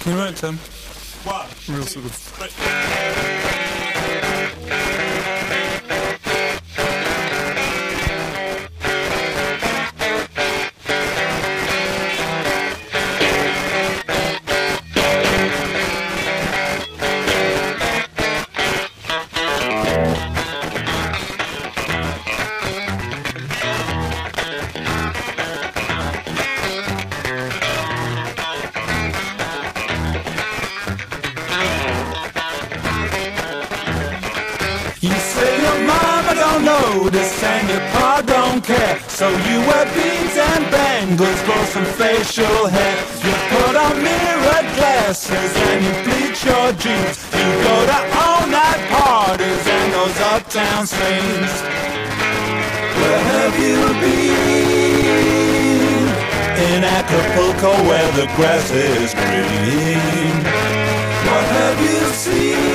We won't, Tim. One. Real sort of. You say your mama don't notice and your pa don't care, so you wear beads and bangles for some facial hair. You put on mirrored glasses and you bleach your jeans. You go to all-night parties and those uptown scenes. Where have you been? In Acapulco where the grass is green. What have you seen?